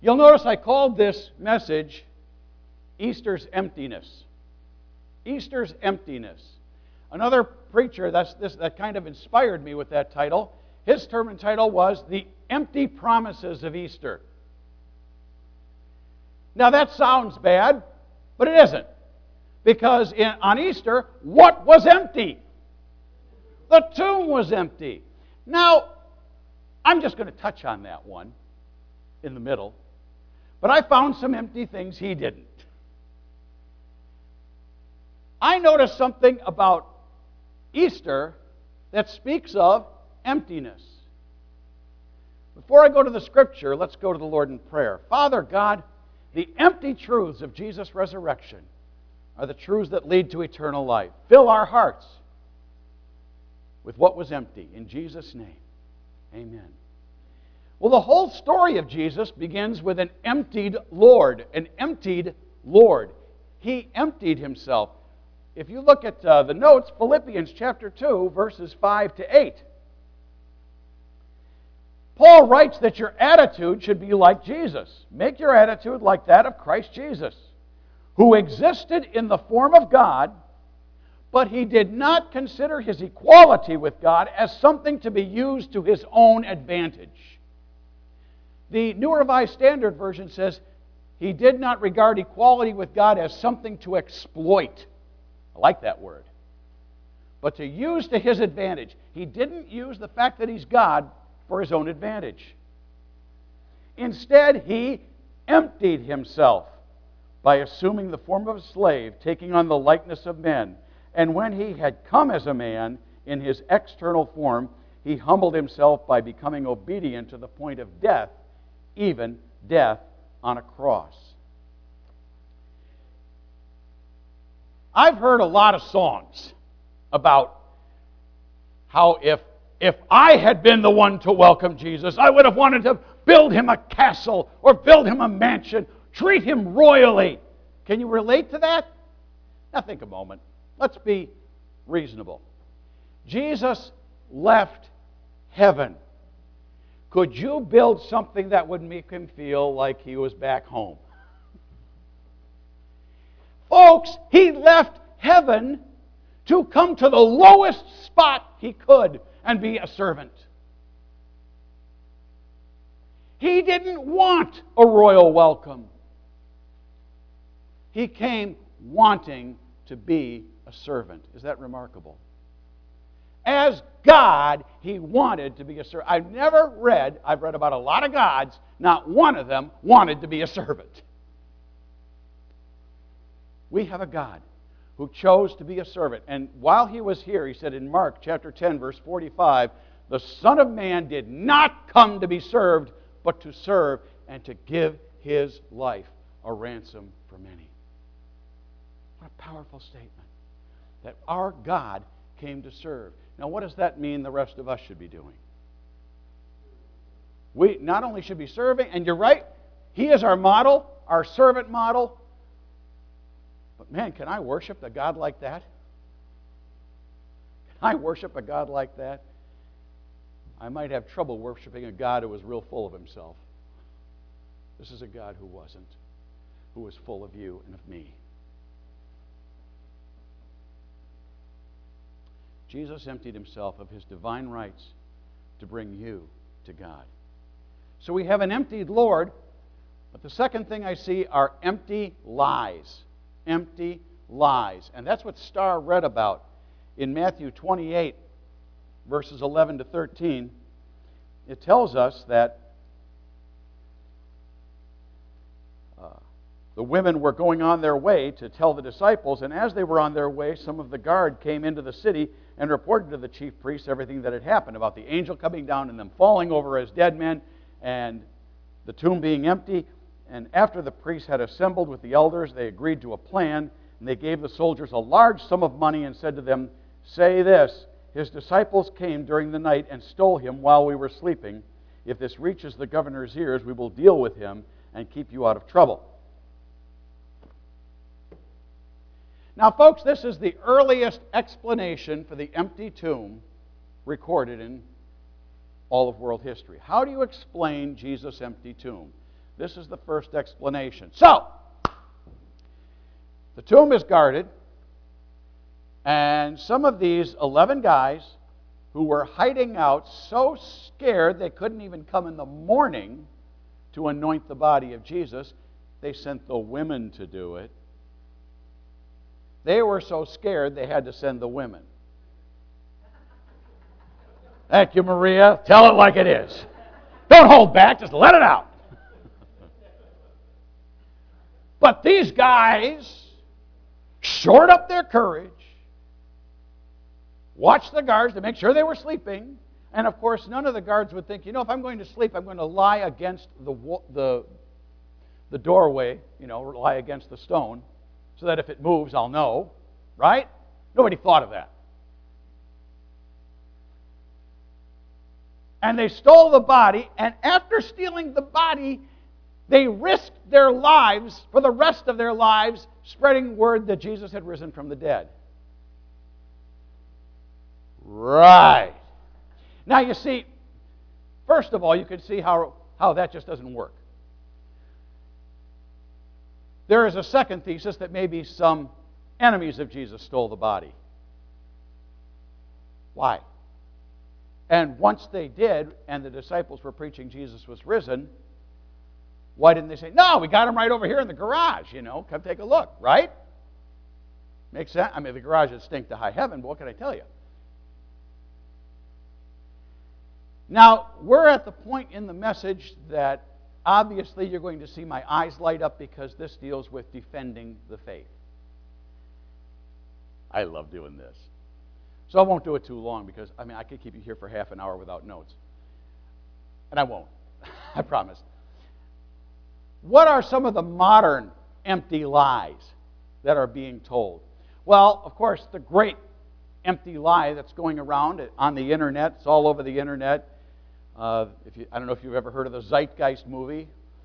You'll notice I called this message Easter's Emptiness. Easter's Emptiness. Another preacher that kind of inspired me with that title, his sermon title was The Empty Promises of Easter. Now that sounds bad, but it isn't. Because on Easter, what was empty? The tomb was empty. Now, I'm just going to touch on that one in the middle. But I found some empty things he didn't. I noticed something about Easter that speaks of emptiness. Before I go to the Scripture, let's go to the Lord in prayer. Father God, the empty truths of Jesus' resurrection are the truths that lead to eternal life. Fill our hearts with what was empty. In Jesus' name, amen. Well, the whole story of Jesus begins with an emptied Lord. An emptied Lord. He emptied himself. If you look at the notes, Philippians chapter 2, verses 5 to 8. Paul writes that your attitude should be like Jesus. Make your attitude like that of Christ Jesus, who existed in the form of God, but he did not consider his equality with God as something to be used to his own advantage. The New Revised Standard Version says he did not regard equality with God as something to exploit. I like that word. But to use to his advantage. He didn't use the fact that he's God for his own advantage. Instead, he emptied himself by assuming the form of a slave, taking on the likeness of men. And when he had come as a man in his external form, he humbled himself by becoming obedient to the point of death, even death on a cross. I've heard a lot of songs about how if I had been the one to welcome Jesus, I would have wanted to build him a castle or build him a mansion, treat him royally. Can you relate to that? Now think a moment. Let's be reasonable. Jesus left heaven. Could you build something that would make him feel like he was back home? Folks, he left heaven to come to the lowest spot he could and be a servant. He didn't want a royal welcome. He came wanting to be a servant. Is that remarkable? As God, he wanted to be a servant. I've read about a lot of gods, not one of them wanted to be a servant. We have a God who chose to be a servant. And while he was here, he said in Mark chapter 10, verse 45, the Son of Man did not come to be served, but to serve and to give his life a ransom for many. What a powerful statement. That our God came to serve. Now, what does that mean the rest of us should be doing? We not only should be serving, and you're right, he is our model, our servant model. But man, can I worship a God like that? Can I worship a God like that? I might have trouble worshiping a God who was real full of himself. This is a God who wasn't, who was full of you and of me. Jesus emptied himself of his divine rights to bring you to God. So we have an emptied Lord, but the second thing I see are empty lies. Empty lies. And that's what Starr read about in Matthew 28, verses 11 to 13. It tells us that the women were going on their way to tell the disciples, and as they were on their way, some of the guard came into the city and reported to the chief priests everything that had happened about the angel coming down and them falling over as dead men and the tomb being empty. And after the priests had assembled with the elders, they agreed to a plan, and they gave the soldiers a large sum of money and said to them, say this, his disciples came during the night and stole him while we were sleeping. If this reaches the governor's ears, we will deal with him and keep you out of trouble. Now, folks, this is the earliest explanation for the empty tomb recorded in all of world history. How do you explain Jesus' empty tomb? This is the first explanation. So, the tomb is guarded, and some of these 11 guys who were hiding out so scared they couldn't even come in the morning to anoint the body of Jesus, they sent the women to do it. They were so scared they had to send the women. Thank you, Maria. Tell it like it is. Don't hold back, just let it out. But these guys shored up their courage, watched the guards to make sure they were sleeping, and of course none of the guards would think, if I'm going to sleep, I'm going to lie against the doorway, lie against the stone, so that if it moves, I'll know, right? Nobody thought of that. And they stole the body, and after stealing the body, they risked their lives for the rest of their lives, spreading word that Jesus had risen from the dead. Right. Now you see, first of all, you can see how that just doesn't work. There is a second thesis that maybe some enemies of Jesus stole the body. Why? And once they did, and the disciples were preaching Jesus was risen, why didn't they say, no, we got him right over here in the garage, come take a look, right? Makes sense? I mean, the garage would stink to high heaven, but what can I tell you? Now, we're at the point in the message that obviously you're going to see my eyes light up because this deals with defending the faith. I love doing this. So I won't do it too long because, I could keep you here for half an hour without notes. And I won't. I promise. What are some of the modern empty lies that are being told? Well, of course, the great empty lie that's going around on the internet, it's all over the internet. I don't know if you've ever heard of the Zeitgeist movie.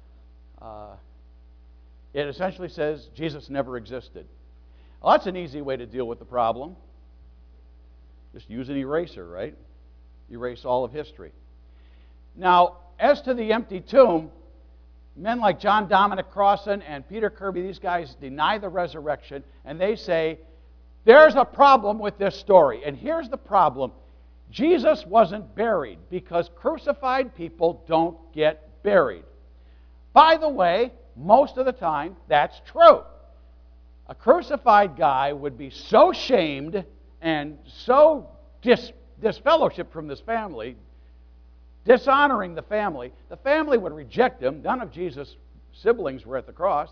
It essentially says Jesus never existed. Well, that's an easy way to deal with the problem. Just use an eraser, right? Erase all of history. Now, as to the empty tomb, men like John Dominic Crossan and Peter Kirby, these guys deny the resurrection, and they say, there's a problem with this story. And here's the problem. Jesus wasn't buried because crucified people don't get buried. By the way, most of the time, that's true. A crucified guy would be so shamed and so disfellowshipped from this family, dishonoring the family would reject him. None of Jesus' siblings were at the cross.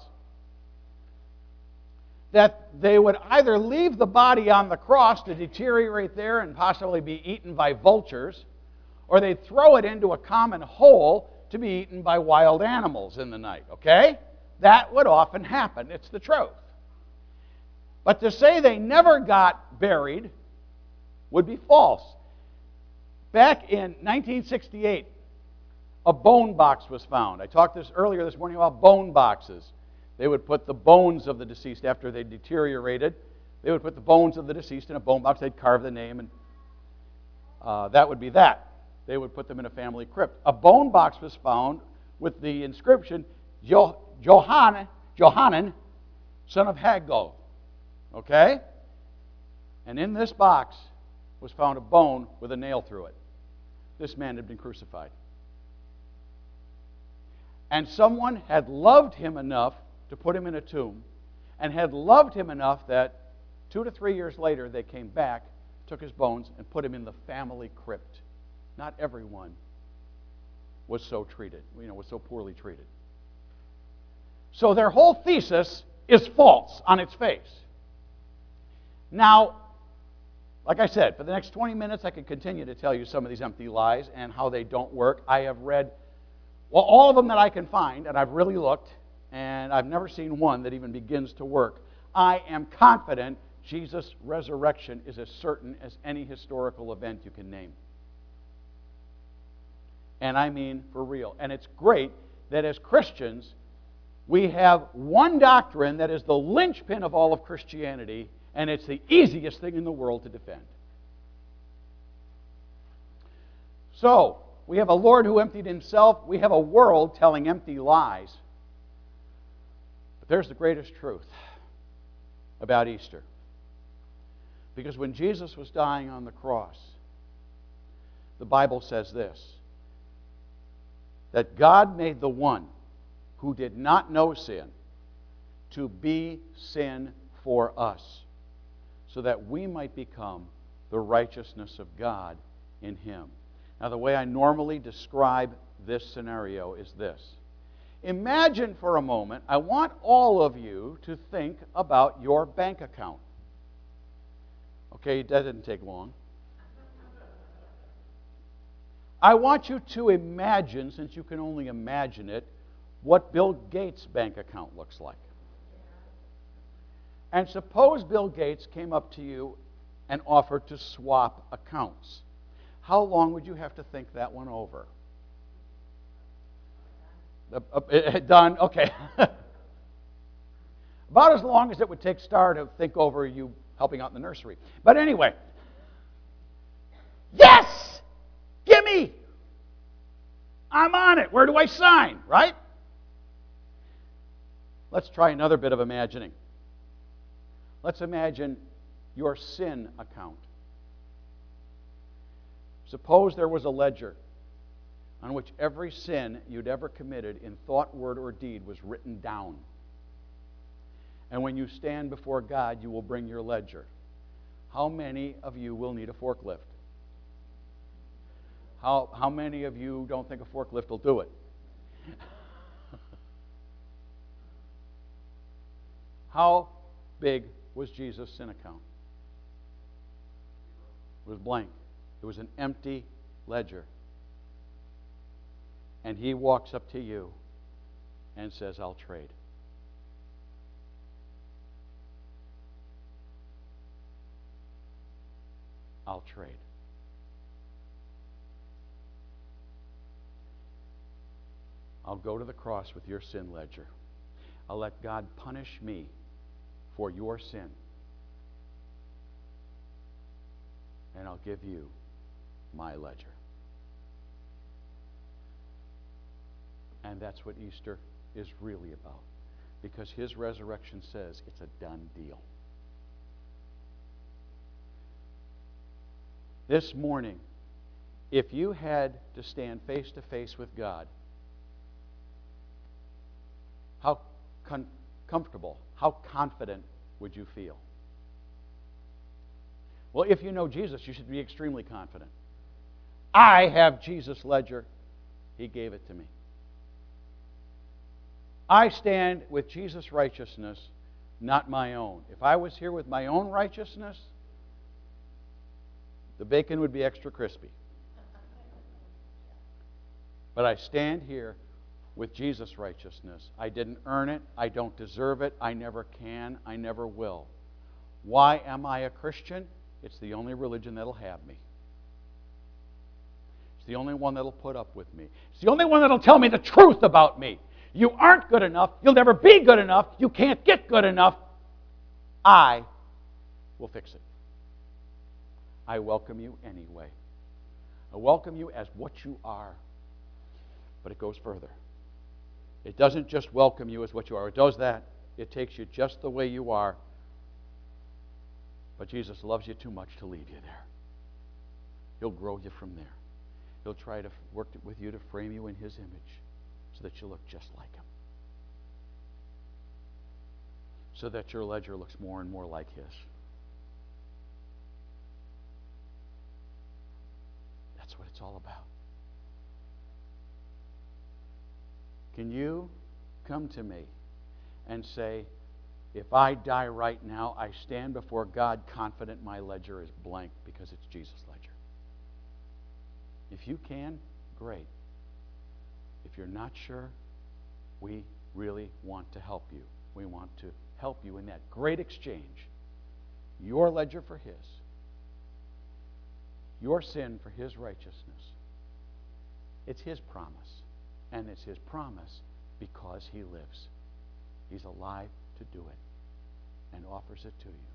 That they would either leave the body on the cross to deteriorate there and possibly be eaten by vultures, or they'd throw it into a common hole to be eaten by wild animals in the night, okay? That would often happen. It's the truth. But to say they never got buried would be false. Back in 1968, a bone box was found. I talked earlier this morning about bone boxes. They would put the bones of the deceased after they deteriorated. They would put the bones of the deceased in a bone box. They'd carve the name, and that would be that. They would put them in a family crypt. A bone box was found with the inscription, Johanan, son of Haggo. Okay? And in this box was found a bone with a nail through it. This man had been crucified. And someone had loved him enough to put him in a tomb, and had loved him enough that 2 to 3 years later they came back, took his bones, and put him in the family crypt. Not everyone was so treated, was so poorly treated. So their whole thesis is false on its face. Now, like I said, for the next 20 minutes I could continue to tell you some of these empty lies and how they don't work. I have read, all of them that I can find, and I've really looked, and I've never seen one that even begins to work. I am confident Jesus' resurrection is as certain as any historical event you can name. And I mean for real. And it's great that as Christians, we have one doctrine that is the linchpin of all of Christianity, and it's the easiest thing in the world to defend. So, We have a Lord who emptied himself. We have a world telling empty lies. But there's the greatest truth about Easter. Because when Jesus was dying on the cross, the Bible says this, that God made the one who did not know sin to be sin for us, so that we might become the righteousness of God in him. Now, the way I normally describe this scenario is this. Imagine for a moment, I want all of you to think about your bank account. Okay, that didn't take long. I want you to imagine, since you can only imagine it, what Bill Gates' bank account looks like. And suppose Bill Gates came up to you and offered to swap accounts. How long would you have to think that one over? Done, okay. About as long as it would take Star to think over you helping out in the nursery. But anyway, yes! Gimme! I'm on it. Where do I sign, right? Let's try another bit of imagining. Let's imagine your sin account. Suppose there was a ledger on which every sin you'd ever committed in thought, word, or deed was written down. And when you stand before God, you will bring your ledger. How many of you will need a forklift? How many of you don't think a forklift will do it? How big was Jesus' sin account? It was blank. It was an empty ledger. And he walks up to you and says, I'll trade. I'll trade. I'll go to the cross with your sin ledger. I'll let God punish me for your sin. And I'll give you my ledger. And that's what Easter is really about. Because his resurrection says it's a done deal. This morning, if you had to stand face to face with God, how comfortable, how confident would you feel? Well, if you know Jesus, you should be extremely confident. I have Jesus' ledger. He gave it to me. I stand with Jesus' righteousness, not my own. If I was here with my own righteousness, the bacon would be extra crispy. But I stand here with Jesus' righteousness. I didn't earn it. I don't deserve it. I never can. I never will. Why am I a Christian? It's the only religion that'll have me. It's the only one that'll put up with me. It's the only one that'll tell me the truth about me. You aren't good enough. You'll never be good enough. You can't get good enough. I will fix it. I welcome you anyway. I welcome you as what you are. But it goes further. It doesn't just welcome you as what you are. It does that. It takes you just the way you are. But Jesus loves you too much to leave you there. He'll grow you from there. He'll try to work with you to frame you in his image so that you look just like him. So that your ledger looks more and more like his. That's what it's all about. Can you come to me and say, if I die right now, I stand before God confident my ledger is blank because it's Jesus' ledger? If you can, great. If you're not sure, we really want to help you. We want to help you in that great exchange. Your ledger for his. Your sin for his righteousness. It's his promise. And it's his promise because he lives. He's alive to do it and offers it to you.